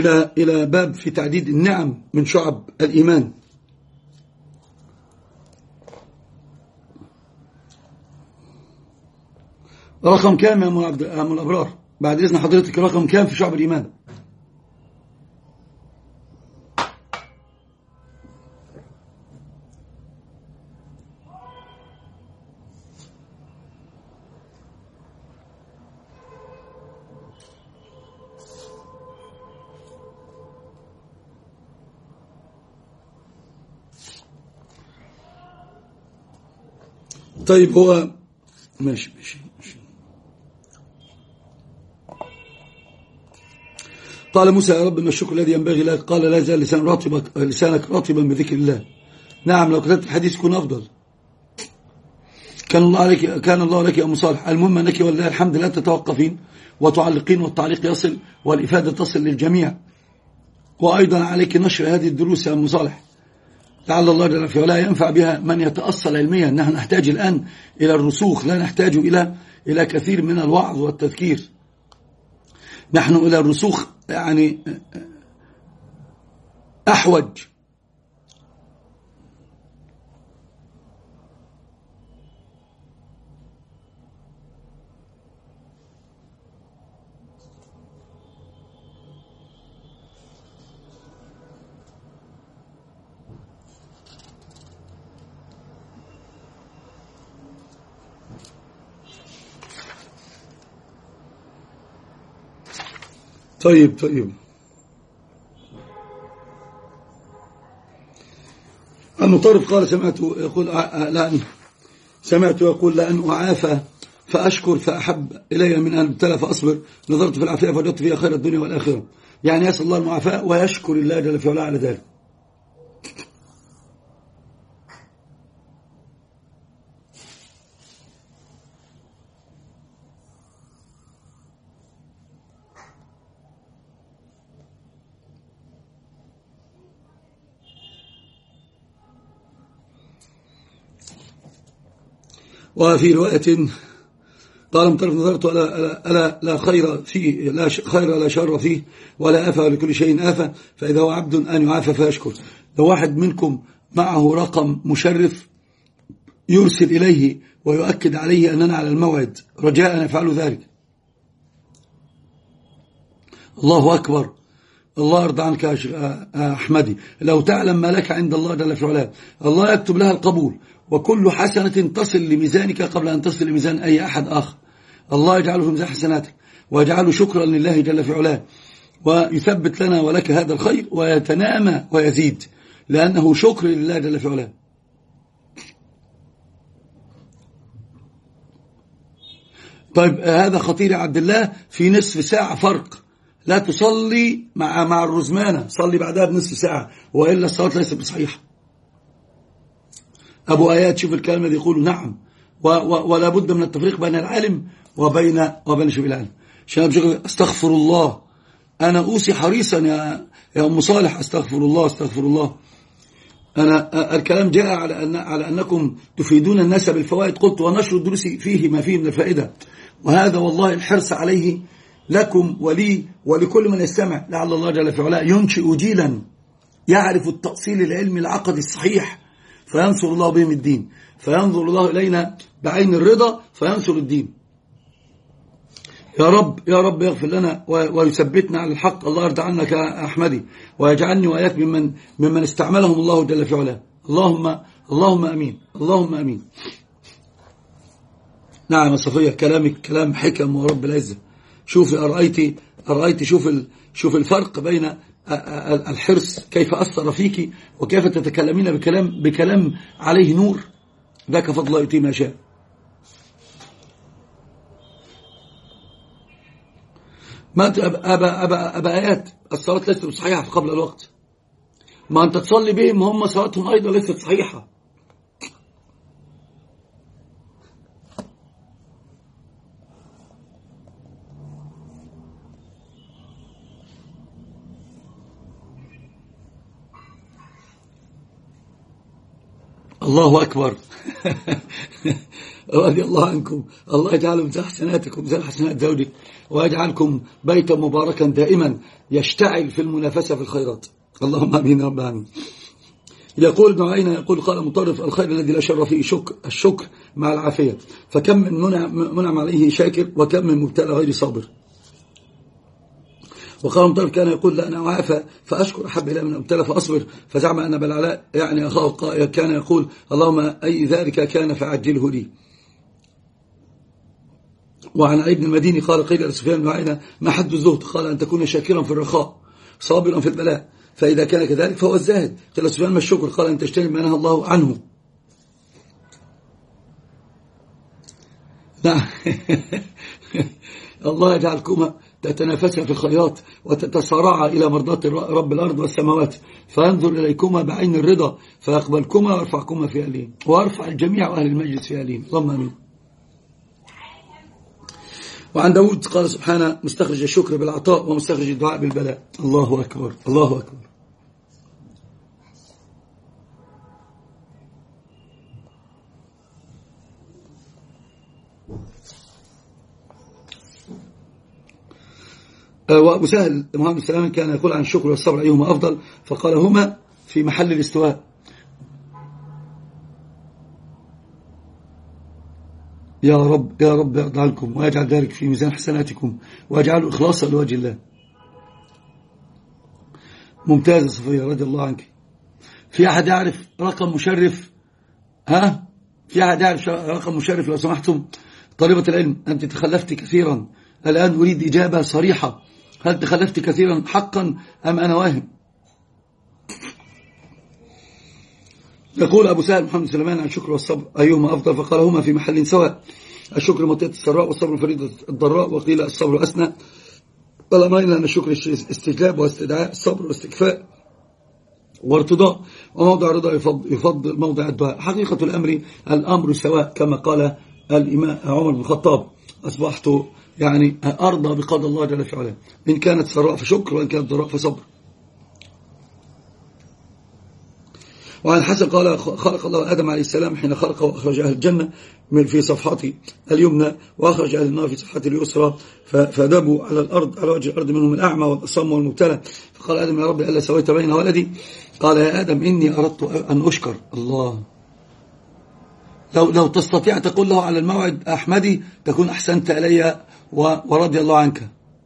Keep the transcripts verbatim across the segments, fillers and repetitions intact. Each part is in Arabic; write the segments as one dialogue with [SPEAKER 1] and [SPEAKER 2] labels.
[SPEAKER 1] إلى إلى باب في تعديد النعم من شعب الإيمان. رقم كام يا أم عبد أم الأبرار؟ بعد إذن حضرتك، رقم كام في شعب الإيمان؟ طيب هو ماشي ماشي ماشي. قال موسى: يا رب ما الشكر الذي ينبغي لك؟ قال: لا يزال لسان رطبك لسانك رطبا بذكر الله. نعم، لو كتبت الحديث يكون أفضل. كان الله عليك كان الله لك يا أم صالح. المهم أنك ولله الحمد لا تتوقفين وتعلقين، والتعليق يصل والإفادة تصل للجميع. وأيضا عليك نشر هذه الدروس يا أم صالح، لعل الله جل في علاه ينفع بها من يتأصل علميا. نحن نحتاج الآن إلى الرسوخ، لا نحتاج إلى إلى كثير من الوعظ والتذكير. نحن إلى الرسوخ يعني أحوج. طيب طيب المطرب قال: سمعت يقول لأن سمعت يقول لأن أعافى فأشكر فأحب إلي من أن ابتلى فأصبر، نظرت في العافية فوجدت فيها خير الدنيا والآخرة. يعني يسأل الله المعافاة ويشكر الله جل في علاه على ذلك. وفي رواية قال مطرف: نظرت ألا, ألا لا خير فيه لا خير لا شر فيه ولا آفة ولكل شيء آفة، فإذا هو عبد أن يعافى فيشكر. لو واحد منكم معه رقم مشرف يرسل إليه ويؤكد عليه أننا على الموعد، رجاء أن يفعلوا ذلك. الله أكبر. الله يرضى عنك يا أحمدي. لو تعلم ما لك عند الله جل في علاه، الله يكتب لها القبول، وكل حسنة تصل لميزانك قبل أن تصل لميزان أي أحد آخر. الله يجعله في ميزان حسناتك، ويجعله شكرا لله جل في علاه، ويثبت لنا ولك هذا الخير، ويتنامى ويزيد، لأنه شكر لله جل في علاه. طيب هذا خطير يا عبد الله. في نصف ساعة فرق، لا تصلي مع مع الرزمانة، صلي بعدها بنصف ساعة، وإلا الصلاة ليست بصحيحة. أبو آيات شوف الكلام الذي يقوله. نعم، ولا بد من التفريق بين العالم وبين وبين شبه العالم. شباب استغفر الله، أنا أوصي حريصا يا يا أم صالح، استغفر الله استغفر الله. أنا الكلام جاء على أن على أنكم تفيدون الناس بالفوائد، قلت ونشر الدروس فيه ما فيه من الفائدة، وهذا والله الحرص عليه لكم ولي ولكل من يستمع، لعل الله جل في علاه ينشئ جيلا يعرف التأصيل العلمي العقدي الصحيح، فينصر الله بهم الدين، فينظر الله إلينا بعين الرضا فينصر الدين. يا رب يا رب يغفر لنا ويثبتنا على الحق. الله يرضى عنك يا أحمدي، ويجعلني وإياك ممن ممن استعملهم الله جل في علاه. اللهم اللهم أمين اللهم أمين. نعم يا صفية، كلامك كلام حكم ورب العزة. شوفي أرأيتي أرأيتي شوف شوف الفرق بين الحرص كيف أثر فيك، وكيف تتكلمين بكلام بكلام عليه نور. ذاك فضل الله يؤتيه ما شاء. ما أبا أبا أبا آيات الصلاة ليست صحيحة قبل الوقت، ما أنت تصلي بهم هم صلاتهم أيضا ليست صحيحة. الله أكبر. رضي الله عنكم. الله يجعل من حسناتكم زي حسنات زوجك، ويجعلكم بيتا مباركا دائما يشتعل في المنافسة في الخيرات. اللهم آمين رب العالمين. يقول ابن عيينة يقول قال مطرف الخير الذي لا شر فيه شكر الشكر مع العافية، فكم من منعم, منعم عليه شاكر وكم من مبتلى غير صابر. وقال مطرف كان يقول لا أنا أعافى فأشكر أحب إلى من أبتلى فأصبر، فزعم أن بلعلاء يعني أخاه كان يقول اللهم أي ذلك كان فعجله لي. وعن علي بن المديني قال قيل لسفيان بن عيينة ما حد الزهد؟ قال أن تكون شاكرا في الرخاء صابرا في البلاء، فإذا كان كذلك فهو الزاهد. قال سفيان ما الشكر؟ قال أن تجتنب ما نهى الله عنه. نعم. الله يجعلكما تتنافسا في الخيرات وتتصارعا إلى مرضات رب الأرض والسماوات، فينظر إليكما بعين الرضا فيقبلكما ويرفعكما في أهلين، ويرفع الجميع أهل المجلس في أهلين. اللهم آمين. وعن داود قال سبحانه مستخرج الشكر بالعطاء ومستخرج الدعاء بالبلاء. الله أكبر الله أكبر. وأبو سهل محمد السلام كان يقول عن الشكر والصبر أيهما أفضل؟ فقال هما في محل الاستواء. يا رب يا رب يرضى عنكم ويجعل ذلك في ميزان حسناتكم ويجعله إخلاصا لوجه الله. ممتازة صفية رضي الله عنك. في أحد يعرف رقم مشرف؟ ها في أحد يعرف رقم مشرف لو سمحتم؟ طالبة العلم أنت تخلفت كثيرا، الآن أريد إجابة صريحة، هل تخلفت كثيرا حقا أم أنا واهم؟ يقول أبو سهل محمد سليمان عن الشكر والصبر أيهما أفضل؟ فقال هما في محل سواء، الشكر مطية السراء والصبر فريدة الضراء، وقيل الصبر أسنى. والأمرين أن الشكر استجلاب واستدعاء، الصبر واستكفاء وارتضاء، وموضع الرضا يفضل موضع الدعاء. حقيقة الأمر الأمر سواء كما قال الإمام عمر بن الخطاب أصبحت يعني أرضى بقضاء الله جل في علاه، إن كانت سراء فشكر وإن كانت ضراء فصبر. وعن الحسن قال خلق الله آدم عليه السلام حين خلقه وأخرج أهل الجنة من في صفحته اليمنى وأخرج أهل النار في صفحته اليسرى، فدبوا على الأرض على وجه الأرض منهم الأعمى والأصم والمبتلى. فقال آدم يا رب ألا سويت بين ولدي؟ قال يا آدم إني أردت أن أشكر. الله، لو لو تستطيع تقول له على الموعد أحمدي تكون أحسنت إلي ورضي الله عنك.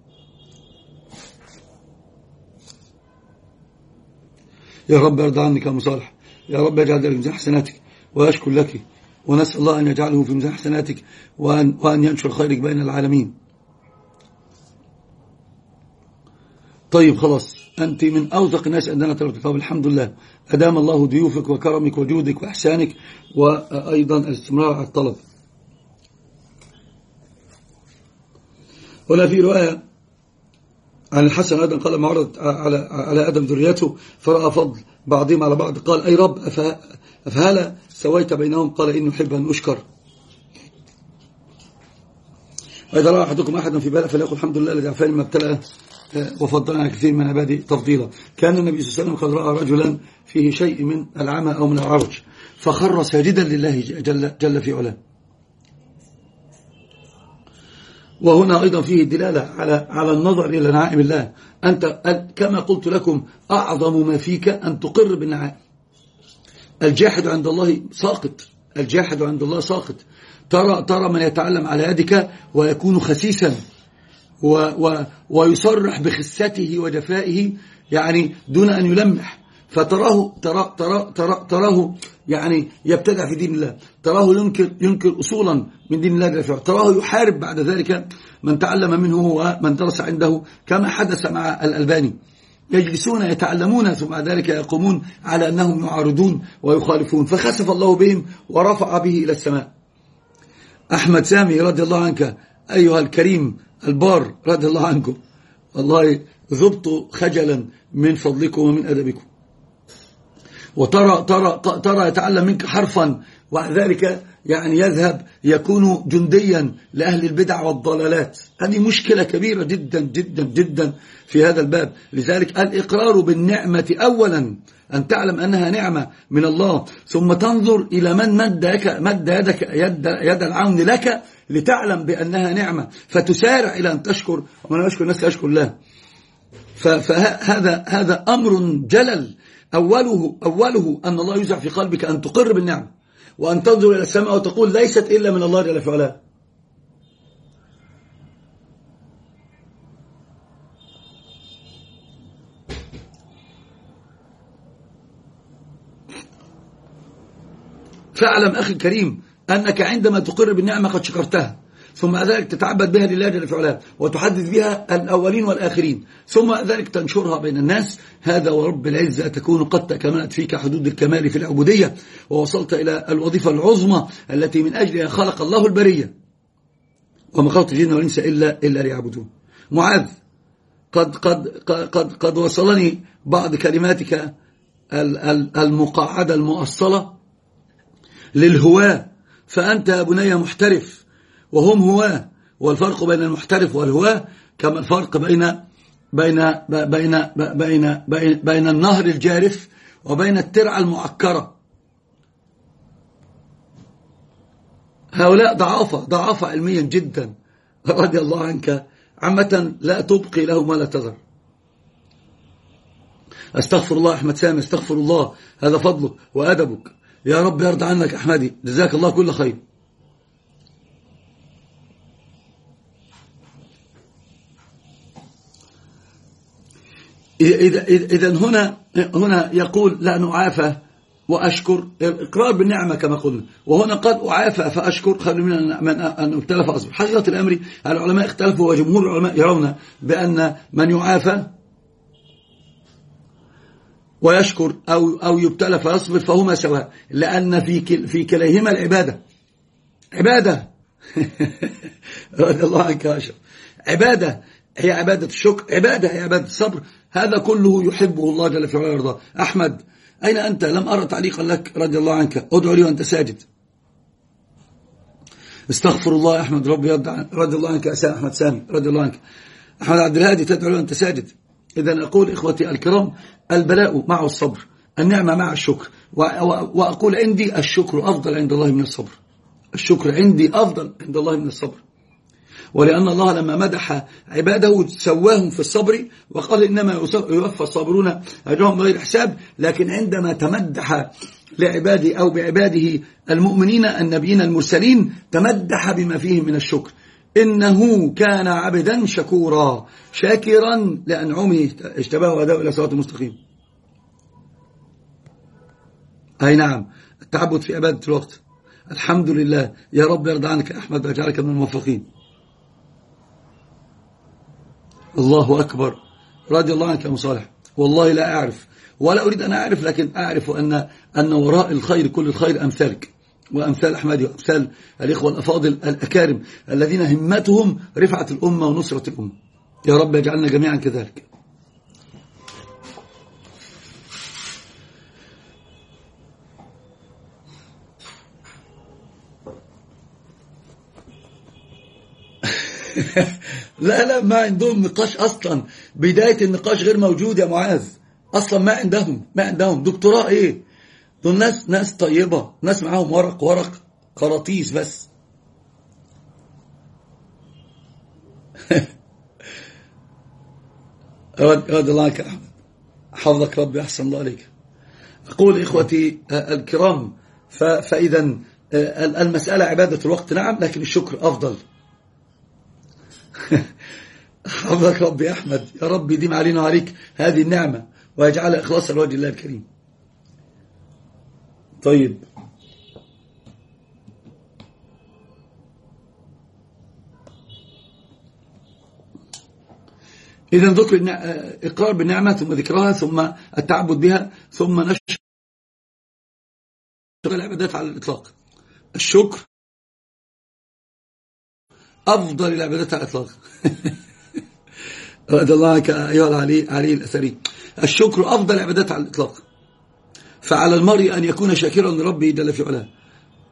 [SPEAKER 1] يا رب يرضى عنك يا مصالح، يا رب يجعل ذلك في ميزان حسناتك ويشكر لك، ونسأل الله أن يجعله في ميزان حسناتك وأن, وأن ينشر خيرك بين العالمين. طيب خلاص، أنت من أوثق الناس عندنا تلقى. طب الحمد لله، أدام الله ضيوفك وكرمك وجودك وإحسانك وأيضا الاستمرار على الطلب. هنا في رواية عن الحسن أيضا قال ما عرضت على على آدم ذريته فرأى فضل بعضهم على بعض، قال أي رب أفهلا سويت بينهم؟ قال إني أحب أن أشكر. وإذا رأى أحدكم أحدا في بلاء فليقل الحمد لله الذي عافاني ما ابتلى وفضلنا على كثير من عباده تفضيلا. كان النبي صلى الله عليه وسلم قد رأى رجلا فيه شيء من العمى أو من العرج فخر ساجدا لله جل, جل في علاه. وهنا أيضا فيه دلالة على على النظر إلى نعائم الله. أنت كما قلت لكم أعظم ما فيك أن تقر بالنعائم. الجاحد عند الله ساقط، الجاحد عند الله ساقط. ترى ترى من يتعلم على يدك ويكون خسيسا و و ويصرح بخسته وجفائه يعني دون أن يلمح، فتراه ترى ترى ترى تراه يعني يبتدع في دين الله، تراه ينكر ينكر أصولا من دين الله جل وعلا، تراه يحارب بعد ذلك من تعلم منه ومن درس عنده، كما حدث مع الألباني. يجلسون يتعلمون ثم بعد ذلك يقومون على أنهم يعارضون ويخالفون، فخسف الله بهم ورفع به إلى السماء. أحمد سامي رضي الله عنك أيها الكريم البار رضي الله عنكم، والله ذبت خجلا من فضلكم ومن أدبكم. وترى ترى ترى يتعلم منك حرفا وعلى ذلك يعني يذهب يكون جنديا لأهل البدع والضلالات. هذه مشكلة كبيرة جدا جدا جدا في هذا الباب. لذلك الإقرار بالنعمة أولا، أن تعلم أنها نعمة من الله، ثم تنظر إلى من مد مد يدك يد, يد العون لك لتعلم بأنها نعمة، فتسارع إلى أن تشكر، ومن يشكر الناس يشكر الله. فهذا هذا أمر جلل. أوله أوله أن الله يزع في قلبك أن تقر بالنعمة، وأن تنظر إلى السماء وتقول ليست إلا من الله جل في علاه. فاعلم أخي الكريم أنك عندما تقر بالنعمة قد شكرتها، ثم ذلك تتعبد بها لله جل في علاه، وتحدث بها الأولين والآخرين، ثم ذلك تنشرها بين الناس. هذا ورب العزة تكون قد تكملت فيك حدود الكمال في العبودية، ووصلت إلى الوظيفة العظمى التي من أجلها خلق الله البرية، وما خلقت الجن والإنس إلا إلا ليعبدون. معاذ، قد قد قد قد وصلني بعض كلماتك المقعدة المؤصلة للهواة، فأنت يا بني محترف وهم هواة، والفرق بين المحترف والهواة كما الفرق بين بين بين بين بين, بين النهر الجارف وبين الترعة المعكرة. هؤلاء ضعافة ضعافة علميا جدا، رضي الله عنك، عامة لا تبقي لهم ولا تذر. استغفر الله أحمد سامي، استغفر الله، هذا فضلك وأدبك، يا رب يرضى عنك أحمدي، جزاك الله كل خير. إذا إذا هنا هنا يقول لا نعافى وأشكر، الإقرار بالنعمة كما قلنا، وهنا قد أعافى فأشكر خير من أن أبتلى فأصبر. حقيقة الأمر العلماء اختلفوا، وجمهور العلماء يرون بأن من يعافى ويشكر أو أو يبتلى فيصبر فهما سواء، لأن في في كليهما العبادة. عبادة رضي الله عنك يا أشرف، عبادة هي عبادة الشكر، عبادة هي عبادة الصبر، هذا كله يحبه الله جل في علاه ويرضاه. أحمد، أين أنت؟ لم أرى تعليقا لك رضي الله عنك، ادعو لي وأنت ساجد. استغفر الله أحمد، ربي رضي الله عنك. أحمد سامي رضي الله عنك. أحمد عبد الهادي، تدعو لي وأنت ساجد. إذا أقول إخوتي الكرام، البلاء مع الصبر، النعمة مع الشكر، وأقول عندي الشكر أفضل عند الله من الصبر. الشكر عندي أفضل عند الله من الصبر، ولأن الله لما مدح عباده سواهم في الصبر وقال إنما يوفى الصابرون أجرهم بغير حساب. لكن عندما تمدح لعباده أو بعباده المؤمنين النبيين المرسلين تمدح بما فيه من الشكر، إنه كان عبدا شكورا شاكرا لأنعمه اجتباه وهداه إلى صراط المستقيم. أي نعم، التعبد في عبادة الوقت. الحمد لله، يا رب يرضى عنك أحمد ويجعلك من الموفقين. الله أكبر، رضي الله عنك يا مصالح. والله لا أعرف ولا أريد أن أعرف، لكن أعرف أن أن وراء الخير كل الخير أمثالك وأمثال أحمد وأمثال الإخوة الأفاضل الأكارم الذين همتهم رفعة الأمة ونصرة الأمة. يا رب يجعلنا جميعا كذلك. لا لا، ما عندهم نقاش أصلا، بداية النقاش غير موجود يا معاذ أصلا، ما عندهم ما عندهم دكتوراه إيه، دول ناس ناس طيبة، ناس معاهم ورق ورق قراطيس بس. رضي الله عنك أحمد، حفظك ربي، أحسن الله عليك. أقول إخوتي الكرام، فإذا المسألة عبادة الوقت نعم، لكن الشكر أفضل. حفظك ربي أحمد، يا رب يديم علينا وعليك هذه النعمة ويجعلها إخلاصا لوجه الله الكريم. طيب، إذن ذكر إقرار بالنعمة ثم ذكرها ثم التعبد بها ثم نشر العبادات على الإطلاق. الشكر أفضل العبادات على الإطلاق. رضي الله عنك أيها العلي علي الأثري، الشكر أفضل العبادات على الإطلاق. فعلى المرء أن يكون شاكرا لربه جل في علاه،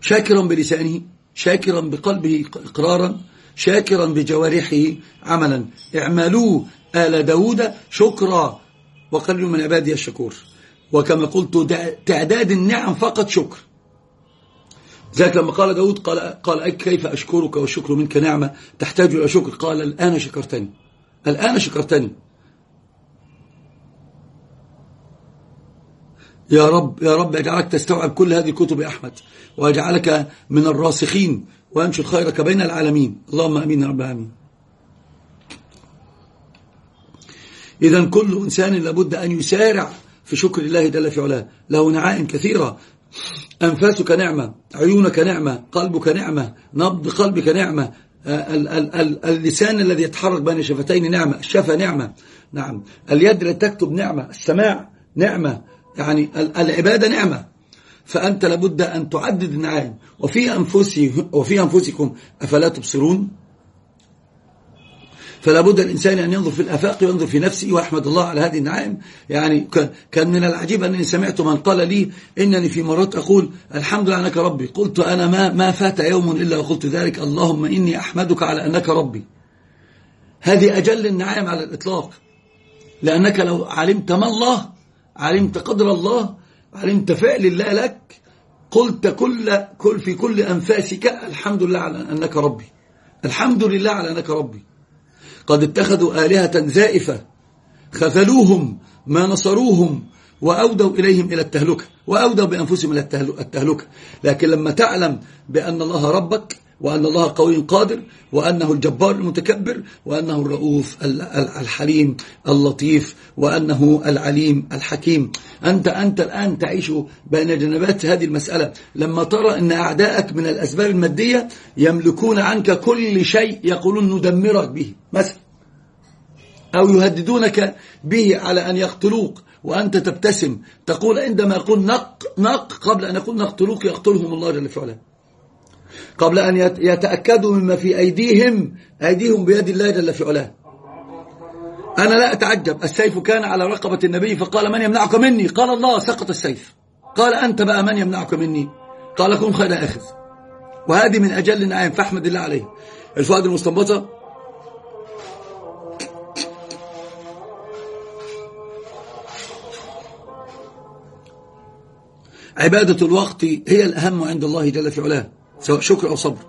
[SPEAKER 1] شاكرا بلسانه، شاكرا بقلبه إقرارا، شاكرا بجوارحه عملا. اعملوا آل داود شكرا وقليل من عبادي الشكور. وكما قلت تعداد النعم فقط شكر. ذاك لما قال داود قال, قال كيف أشكرك والشكر منك نعمة تحتاج إلى شكر، قال الآن شكرتني، الآن شكرتني. يا رب يا رب اجعلك تستوعب كل هذه الكتب يا أحمد، واجعلك من الراسخين وأنشر خيرك بين العالمين، اللهم أمين يا رب العالمين. إذن كل إنسان لابد أن يسارع في شكر الله جل في علاه. له نعائم كثيرة، أنفاسك نعمة، عيونك نعمة، قلبك نعمة، نبض قلبك نعمة، ال ال ال اللسان الذي يتحرك بين شفتين نعمة، الشفة نعمة، نعم، اليد التي تكتب نعمة، السماع نعمة، يعني العبادة نعمة. فأنت لابد أن تعدد النعائم. وفي أنفسهم وفي أنفسكم أفلا تبصرون. فلا بد الإنسان أن ينظر في الآفاق وينظر في نفسه ويحمد الله على هذه النعائم. يعني كان من العجيب أنني سمعت من قال لي إنني في مرات أقول الحمد لله أنك ربي. قلت أنا ما ما فات يوم إلا وقلت ذلك، اللهم إني أحمدك على أنك ربي. هذه أجل النعائم على الإطلاق، لأنك لو علمت ما الله، علمت قدر الله، علمت فعل الله لك، قلت كل كل في كل أنفاسك الحمد لله على أنك ربي، الحمد لله على أنك ربي. قد اتخذوا آلهة زائفة خذلوهم ما نصروهم وأودوا إليهم إلى التهلكة، وأودوا بأنفسهم إلى التهلكة. لكن لما تعلم بأن الله ربك، وأن الله قوي قادر، وأنه الجبار المتكبر، وأنه الرؤوف الحليم اللطيف، وأنه العليم الحكيم، أنت أنت الآن تعيش بين جنبات هذه المسألة. لما ترى أن أعداءك من الأسباب المادية يملكون عنك كل شيء، يقولون ندمرك به مثلا، أو يهددونك به على أن يقتلوك، وأنت تبتسم تقول عندما يقول نق نق قبل أن يقول نقتلوك يقتلهم الله جل في علاه، قبل أن يتأكدوا مما في أيديهم، أيديهم بيد الله جل في علاه. أنا لا أتعجب، السيف كان على رقبة النبي فقال من يمنعك مني؟ قال الله، سقط السيف. قال أنت بقى من يمنعك مني؟ قال كن خير أخذ. وهذه من أجل النعائم، فاحمد الله عليه. الفوائد المستنبطة: عبادة الوقت هي الأهم عند الله جل في علاه، سواء شكر أو صبر.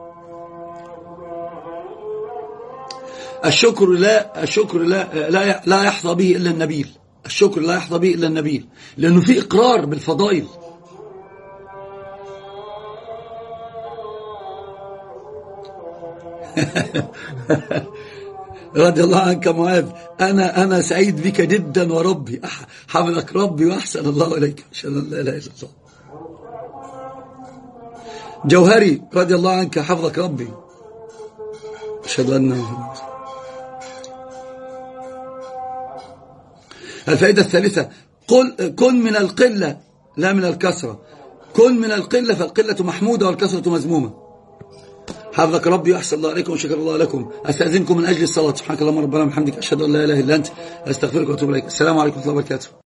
[SPEAKER 1] الشكر لا الشكر لا لا لا يحظى به إلا النبيل، الشكر لا يحظى به إلا النبيل، لأنه في إقرار بالفضائل. رضي الله عنك معاذ، أنا أنا سعيد بك جدا وربي، حفظك ربي وأحسن الله إليك، أشهد أن لا إله إلا الله. جوهري رضي الله عنك، حفظك ربي، أشهد أن. الفائدة الثالثة: قل كن من القلة لا من الكثرة، كن من القلة فالقلة محمودة والكثرة مذمومة. حفظك ربي وأحسن الله عليكم وشكر الله لكم. أستأذنكم من أجل الصلاة. سبحانك اللهم ربنا وبحمدك، أشهد أن لا إله إلا أنت، أستغفرك وأتوب إليك. السلام عليكم ورحمة الله وبركاته.